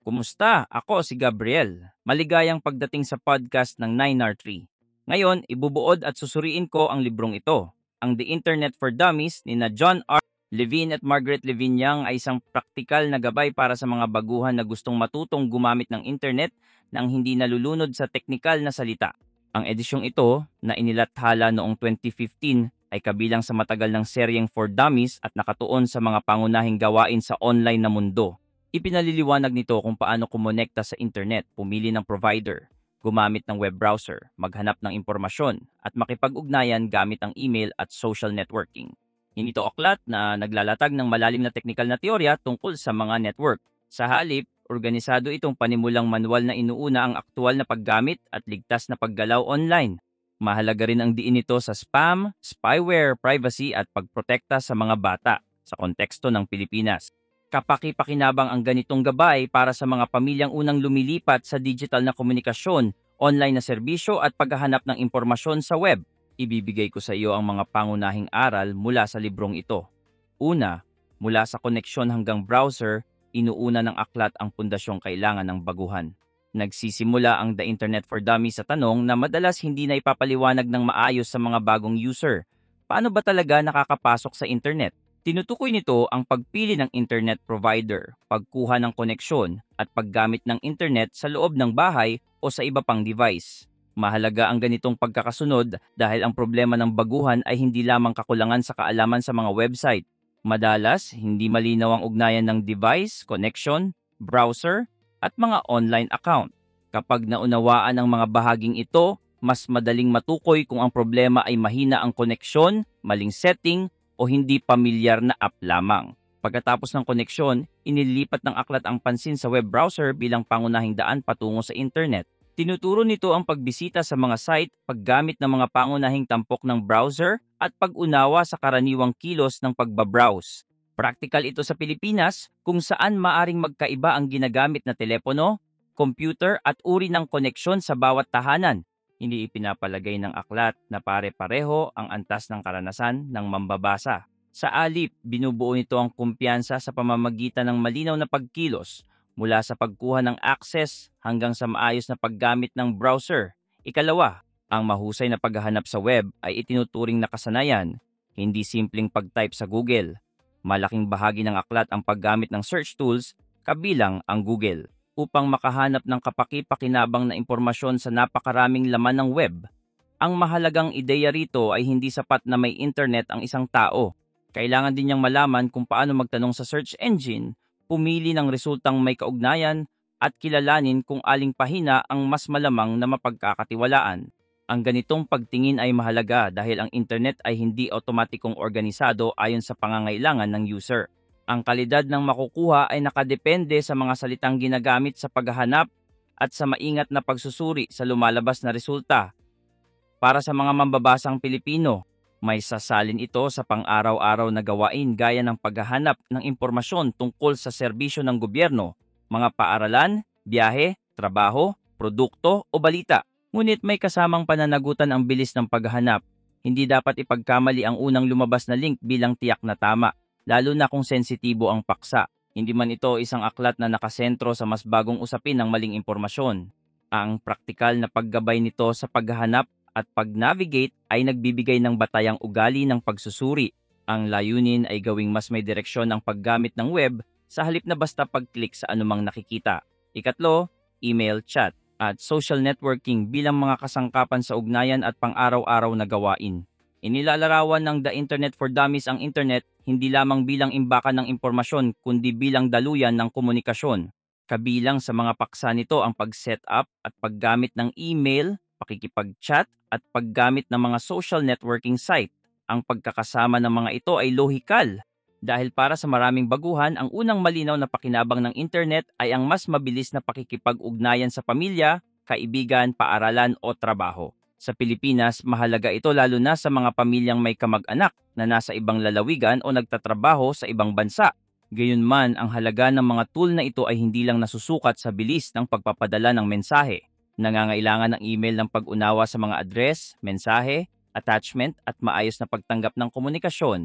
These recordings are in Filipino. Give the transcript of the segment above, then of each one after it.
Kumusta? Ako si Gabriel. Maligayang pagdating sa podcast ng 9R3. Ngayon, ibubuod at susuriin ko ang librong ito. Ang The Internet for Dummies ni na John R. Levine at Margaret Levine Young ay isang praktikal na gabay para sa mga baguhan na gustong matutong gumamit ng internet nang hindi nalulunod sa teknikal na salita. Ang edisyong ito, na inilathala noong 2015, ay kabilang sa matagal ng seryeng For Dummies at nakatuon sa mga pangunahing gawain sa online na mundo. Ipinaliliwanag nito kung paano kumonekta sa internet, pumili ng provider, gumamit ng web browser, maghanap ng impormasyon, at makipag-ugnayan gamit ang email at social networking. Hindi ito aklat na naglalatag ng malalim na teknikal na teorya tungkol sa mga network. Sa halip, organisado itong panimulang manual na inuuna ang aktual na paggamit at ligtas na paggalaw online. Mahalaga rin ang diin nito sa spam, spyware, privacy at pagprotekta sa mga bata sa konteksto ng Pilipinas. Kapaki-pakinabang ang ganitong gabay para sa mga pamilyang unang lumilipat sa digital na komunikasyon, online na serbisyo at paghahanap ng impormasyon sa web. Ibibigay ko sa iyo ang mga pangunahing aral mula sa librong ito. Una, mula sa koneksyon hanggang browser, inuuna ng aklat ang pundasyong kailangan ng baguhan. Nagsisimula ang The Internet for Dummies sa tanong na madalas hindi na ipapaliwanag ng maayos sa mga bagong user. Paano ba talaga nakakapasok sa internet? Tinutukoy nito ang pagpili ng internet provider, pagkuha ng koneksyon, at paggamit ng internet sa loob ng bahay o sa iba pang device. Mahalaga ang ganitong pagkakasunod dahil ang problema ng baguhan ay hindi lamang kakulangan sa kaalaman sa mga website. Madalas, hindi malinaw ang ugnayan ng device, connection, browser, at mga online account. Kapag naunawaan ang mga bahaging ito, mas madaling matukoy kung ang problema ay mahina ang koneksyon, maling setting, o hindi pamilyar na app lamang. Pagkatapos ng koneksyon, inilipat ng aklat ang pansin sa web browser bilang pangunahing daan patungo sa internet. Tinuturo nito ang pagbisita sa mga site, paggamit ng mga pangunahing tampok ng browser, at pag-unawa sa karaniwang kilos ng pagbabrowse. Praktikal ito sa Pilipinas kung saan maaring magkaiba ang ginagamit na telepono, computer at uri ng koneksyon sa bawat tahanan. Hindi ipinapalagay ng aklat na pare-pareho ang antas ng karanasan ng mambabasa. Sa alip, binubuo nito ang kumpiyansa sa pamamagitan ng malinaw na pagkilos mula sa pagkuha ng access hanggang sa maayos na paggamit ng browser. Ikalawa, ang mahusay na paghahanap sa web ay itinuturing na kasanayan, hindi simpleng pag-type sa Google. Malaking bahagi ng aklat ang paggamit ng search tools, kabilang ang Google, upang makahanap ng kapaki-pakinabang na impormasyon sa napakaraming laman ng web. Ang mahalagang ideya rito ay hindi sapat na may internet ang isang tao. Kailangan din niyang malaman kung paano magtanong sa search engine, pumili ng resultang may kaugnayan, at kilalanin kung aling pahina ang mas malamang na mapagkakatiwalaan. Ang ganitong pagtingin ay mahalaga dahil ang internet ay hindi otomatikong organisado ayon sa pangangailangan ng user. Ang kalidad ng makukuha ay nakadepende sa mga salitang ginagamit sa paghahanap at sa maingat na pagsusuri sa lumalabas na resulta. Para sa mga mambabasang Pilipino, may sasalin ito sa pang-araw-araw na gawain gaya ng paghahanap ng impormasyon tungkol sa serbisyo ng gobyerno, mga paaralan, biyahe, trabaho, produkto o balita. Ngunit may kasamang pananagutan ang bilis ng paghahanap. Hindi dapat ipagkamali ang unang lumabas na link bilang tiyak na tama, lalo na kung sensitibo ang paksa. Hindi man ito isang aklat na nakasentro sa mas bagong usapin ng maling impormasyon. Ang praktikal na paggabay nito sa paghahanap at pag-navigate ay nagbibigay ng batayang ugali ng pagsusuri. Ang layunin ay gawing mas may direksyon ang paggamit ng web sa halip na basta pag-click sa anumang nakikita. Ikatlo, email, chat, at social networking bilang mga kasangkapan sa ugnayan at pang-araw-araw na gawain. Inilalarawan ng The Internet for Dummies ang internet hindi lamang bilang imbakan ng impormasyon kundi bilang daluyan ng komunikasyon. Kabilang sa mga paksa nito ang pag-set up at paggamit ng email, pakikipag-chat at paggamit ng mga social networking site. Ang pagkakasama ng mga ito ay lohikal dahil para sa maraming baguhan, ang unang malinaw na pakinabang ng internet ay ang mas mabilis na pakikipag-ugnayan sa pamilya, kaibigan, paaralan o trabaho. Sa Pilipinas, mahalaga ito lalo na sa mga pamilyang may kamag-anak na nasa ibang lalawigan o nagtatrabaho sa ibang bansa. Gayunman, ang halaga ng mga tool na ito ay hindi lang nasusukat sa bilis ng pagpapadala ng mensahe. Nangangailangan ng email ng pag-unawa sa mga address, mensahe, attachment at maayos na pagtanggap ng komunikasyon.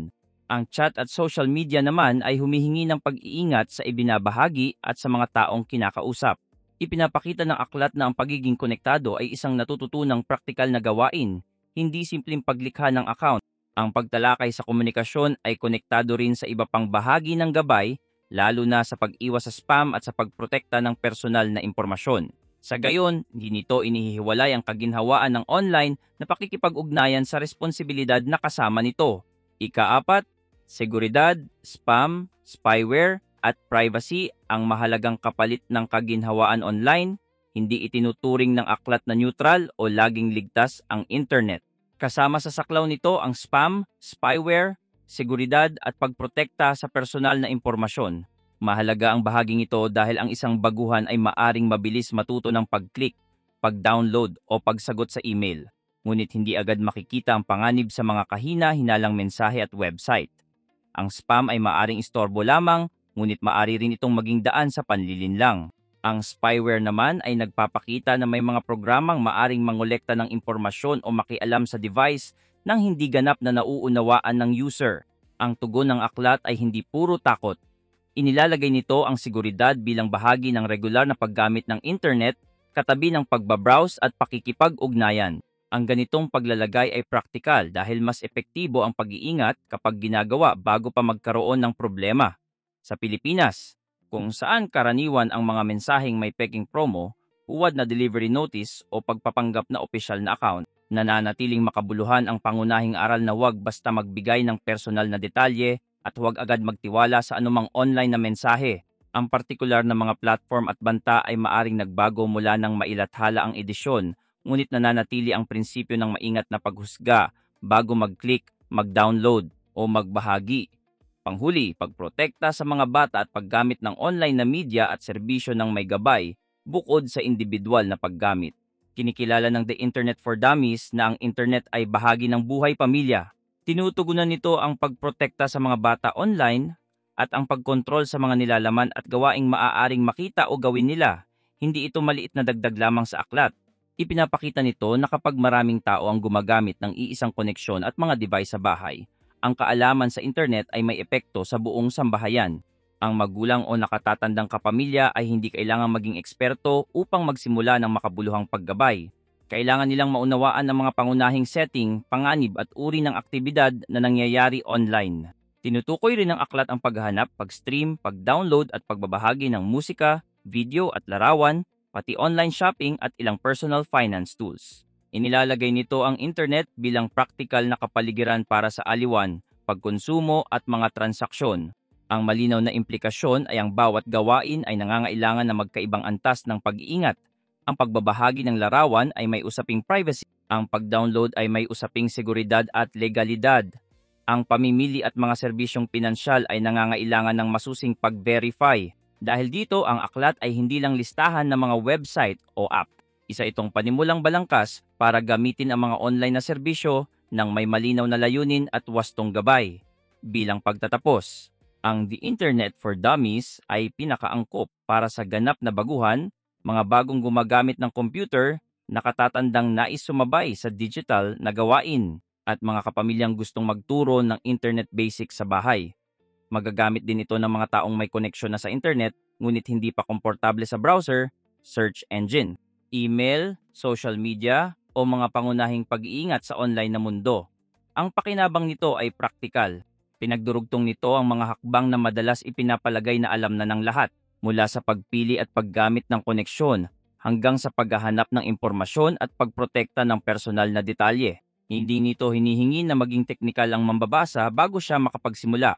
Ang chat at social media naman ay humihingi ng pag-iingat sa ibinabahagi at sa mga taong kinakausap. Ipinapakita ng aklat na ang pagiging konektado ay isang natututunang praktikal na gawain, hindi simpleng paglikha ng account. Ang pagtalakay sa komunikasyon ay konektado rin sa iba pang bahagi ng gabay, lalo na sa pag-iwas sa spam at sa pagprotekta ng personal na impormasyon. Sa gayon, hindi nito inihihiwalay ang kaginhawaan ng online na pakikipag-ugnayan sa responsibilidad na kasama nito. Ikaapat, seguridad, spam, spyware, at privacy ang mahalagang kapalit ng kaginhawaan online, hindi itinuturing ng aklat na neutral o laging ligtas ang internet. Kasama sa saklaw nito ang spam, spyware, seguridad at pagprotekta sa personal na impormasyon. Mahalaga ang bahaging ito dahil ang isang baguhan ay maaring mabilis matuto ng pag-click, pag-download o pagsagot sa email. Ngunit hindi agad makikita ang panganib sa mga kahina-hinalang mensahe at website. Ang spam ay maaring istorbo lamang, ngunit maaari rin itong maging daan sa panlilinlang. Ang spyware naman ay nagpapakita na may mga programang maaring mangolekta ng impormasyon o makialam sa device nang hindi ganap na nauunawaan ng user. Ang tugon ng aklat ay hindi puro takot. Inilalagay nito ang seguridad bilang bahagi ng regular na paggamit ng internet, katabi ng pagbabrowse at pakikipag-ugnayan. Ang ganitong paglalagay ay praktikal dahil mas epektibo ang pag-iingat kapag ginagawa bago pa magkaroon ng problema. Sa Pilipinas, kung saan karaniwan ang mga mensaheng may peking promo, huwad na delivery notice o pagpapanggap na opisyal na account, nananatiling makabuluhan ang pangunahing aral na huwag basta magbigay ng personal na detalye at huwag agad magtiwala sa anumang online na mensahe. Ang partikular na mga platform at banta ay maaring nagbago mula nang mailathala ang edisyon, ngunit nananatili ang prinsipyo ng maingat na paghusga bago mag-click, mag-download o magbahagi. Panghuli, pagprotekta sa mga bata at paggamit ng online na media at serbisyo ng may gabay bukod sa individual na paggamit. Kinikilala ng The Internet for Dummies na ang internet ay bahagi ng buhay pamilya. Tinutugunan nito ang pagprotekta sa mga bata online at ang pagkontrol sa mga nilalaman at gawaing maaaring makita o gawin nila. Hindi ito maliit na dagdag lamang sa aklat. Ipinapakita nito na kapag maraming tao ang gumagamit ng iisang koneksyon at mga device sa bahay, ang kaalaman sa internet ay may epekto sa buong sambahayan. Ang magulang o nakatatandang kapamilya ay hindi kailangang maging eksperto upang magsimula ng makabuluhang paggabay. Kailangan nilang maunawaan ang mga pangunahing setting, panganib at uri ng aktibidad na nangyayari online. Tinutukoy rin ng aklat ang paghahanap, pag-stream, pag-download at pagbabahagi ng musika, video at larawan, pati online shopping at ilang personal finance tools. Inilalagay nito ang internet bilang praktikal na kapaligiran para sa aliwan, pagkonsumo at mga transaksyon. Ang malinaw na implikasyon ay ang bawat gawain ay nangangailangan na magkaibang antas ng pag-iingat. Ang pagbabahagi ng larawan ay may usaping privacy. Ang pag-download ay may usaping seguridad at legalidad. Ang pamimili at mga serbisyong pinansyal ay nangangailangan ng masusing pag-verify. Dahil dito, ang aklat ay hindi lang listahan ng mga website o app. Isa itong panimulang balangkas para gamitin ang mga online na serbisyo ng may malinaw na layunin at wastong gabay. Bilang pagtatapos, ang The Internet for Dummies ay pinakaangkop para sa ganap na baguhan, mga bagong gumagamit ng computer, nakatatandang nais sumabay sa digital na gawain, at mga kapamilyang gustong magturo ng internet basics sa bahay. Magagamit din ito ng mga taong may koneksyon na sa internet ngunit hindi pa komportable sa browser, search engine, email, social media o mga pangunahing pag-iingat sa online na mundo. Ang pakinabang nito ay praktikal. Pinagdurugtong nito ang mga hakbang na madalas ipinapalagay na alam na ng lahat, mula sa pagpili at paggamit ng koneksyon hanggang sa paghahanap ng impormasyon at pagprotekta ng personal na detalye. Hindi nito hinihingi na maging teknikal ang mambabasa bago siya makapagsimula.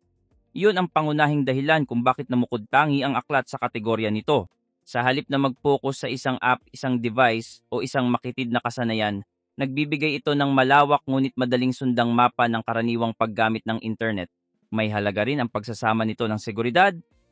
Iyon ang pangunahing dahilan kung bakit namukod-tangi ang aklat sa kategorya nito. Sa halip na mag-focus sa isang app, isang device o isang makitid na kasanayan, nagbibigay ito ng malawak ngunit madaling sundang mapa ng karaniwang paggamit ng internet. May halaga rin ang pagsasama nito ng seguridad,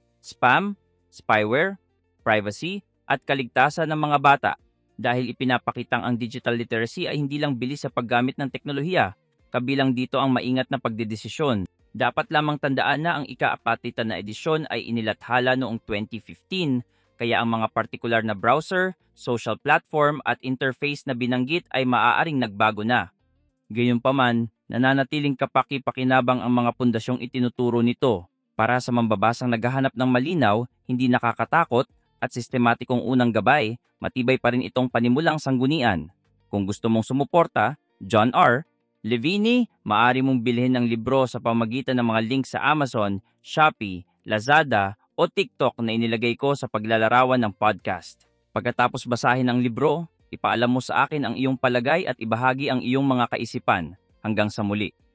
spam, spyware, privacy, at kaligtasan ng mga bata. Dahil ipinapakitang ang digital literacy ay hindi lang bilis sa paggamit ng teknolohiya, kabilang dito ang maingat na pagdedesisyon. Dapat lamang tandaan na ang ika-apatita na edisyon ay inilathala noong 2015, kaya ang mga partikular na browser, social platform at interface na binanggit ay maaaring nagbago na. Gayunpaman, nananatiling kapaki-pakinabang ang mga pundasyong itinuturo nito para sa mambabasang naghahanap ng malinaw, hindi nakakatakot at sistematikong unang gabay. Matibay pa rin itong panimulang sanggunian. Kung gusto mong sumuporta, John R. Levine, maaari mong bilhin ang libro sa pamagitan ng mga link sa Amazon, Shopee, Lazada o TikTok na inilagay ko sa paglalarawan ng podcast. Pagkatapos basahin ang libro, ipaalam mo sa akin ang iyong palagay at ibahagi ang iyong mga kaisipan. Hanggang sa muli.